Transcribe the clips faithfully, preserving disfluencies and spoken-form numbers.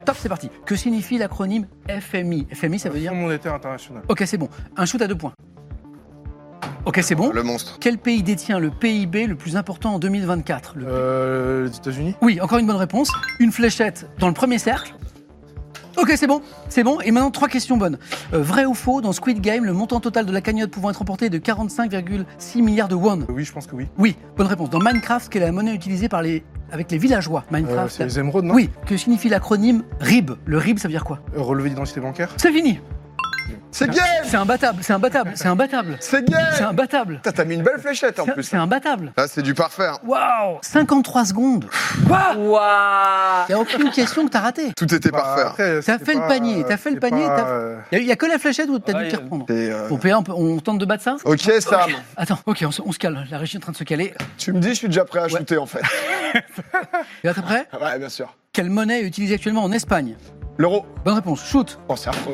Top, c'est parti. Que signifie l'acronyme F M I? F M I, ça veut dire... Fonds monétaire international. Ok, c'est bon. Un shoot à deux points. Ok, c'est bon. Le monstre. Quel pays détient le P I B le plus important en deux mille vingt-quatre? Le... Euh, les États-Unis. Oui, encore une bonne réponse. Une fléchette dans le premier cercle. Ok, c'est bon, c'est bon. Et maintenant, trois questions bonnes. Euh, vrai ou faux, dans Squid Game, le montant total de la cagnotte pouvant être remporté est de quarante-cinq virgule six milliards de won. Oui, je pense que oui. Oui, bonne réponse. Dans Minecraft, quelle est la monnaie utilisée par les... avec les villageois? Euh, Minecraft. c'est les émeraudes, non? Oui, que signifie l'acronyme R I B? Le R I B, ça veut dire quoi? Euh, Relevé d'identité bancaire. C'est fini. C'est game. C'est imbattable, c'est imbattable, c'est imbattable. C'est game. C'est imbattable. Putain, t'as mis une belle fléchette en C'est- plus. C'est imbattable. Là, c'est du parfait. hein. Waouh, cinquante-trois secondes. Quoi? Waouh. Il n'y a aucune question que t'as ratée. Tout était Bah, parfait. hein. après, T'as c'était fait le pas- panier, t'as fait le c'était panier, pas, t'as- euh, Il n'y a, que la fléchette ou t'as dû Ouais, t'y reprendre? Et, euh, Bon, P A, on, peut- on tente de battre ça? Ok, Sam. Attends, ok, on, se- on se calme. La régie est en train de se caler. Tu me dis, je suis déjà prêt à shooter en fait. Et là, t'es prêt? Ouais, bien sûr. Quelle monnaie est utilisée actuellement en Espagne? L'euro. Bonne réponse. Shoot. Oh, c'est affreux.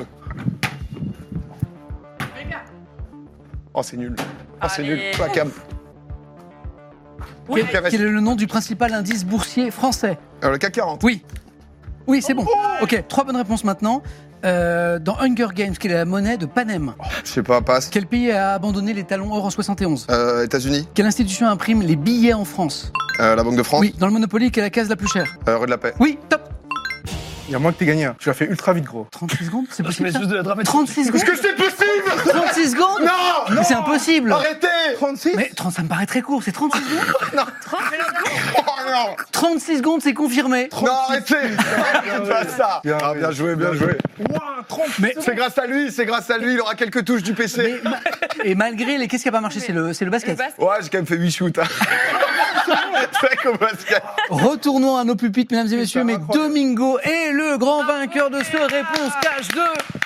Oh, c'est nul. Oh, c'est Allez. nul. Pas cam. Oui. Quel, quel est le nom du principal indice boursier français? Euh, le C A C quarante. Oui. Oui, c'est bon. Ok, trois bonnes réponses maintenant. Euh, dans Hunger Games, quelle est la monnaie de Panem? Je sais pas, passe. Quel pays a abandonné les talons or en soixante et onze? Euh, États-Unis. Quelle institution imprime les billets en France? Euh, la Banque de France. Oui, dans le Monopoly, quelle est la case la plus chère? Euh, Rue de la Paix. Oui, top. Il y a moins que t'aies gagné. hein. Tu l'as fait ultra vite, gros. trente-six secondes, c'est Mais possible ça? juste de la dramatique. trente-six secondes? Est-ce que c'est possible? trente-six secondes? Non. Mais c'est impossible. Arrêtez. trente-six. Mais trente, ça me paraît très court, c'est trente-six secondes? Oh non. trente-six secondes, c'est confirmé. Non, arrêtez. C'est pas ça. Bien Ah, bien joué, bien joué. Ouah, trente. Mais, C'est grâce à lui, c'est grâce à lui. Il aura quelques touches du P C. mais ma- et malgré les... Qu'est-ce qui n'a pas marché? C'est le, c'est le basket. Ouais, j'ai quand même fait huit shoots. Hein. C'est vrai qu'au basket. Retournons à nos pupitres, mesdames et messieurs, mais incroyable. Domingo est le grand vainqueur de ce Réponse Cash deux.